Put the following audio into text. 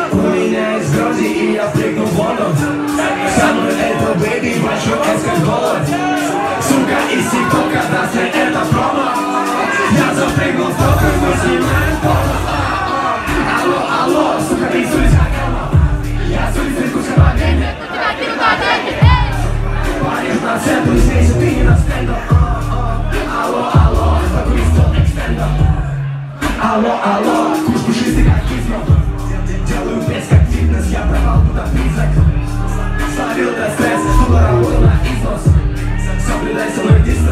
У меня есть груди, и я прыгну в воду. Со мной это бэйби, большой эскорт. Сука из ТикТока даст мне это промо. Я запрыгнул в топ, и мы снимаем порно. Алло, алло, сука, ты с улицы. Я с улицы куча денег. Парень на центр, здесь ты не на стендах. Алло, алло, такой стол экстендер. Алло, алло, куш пушистый как кизмов. Делаю пресс как фитнес, я провал туда призрак. Словил до стресса, чтобы работал на износ. Соблюдай со мной дистанцию.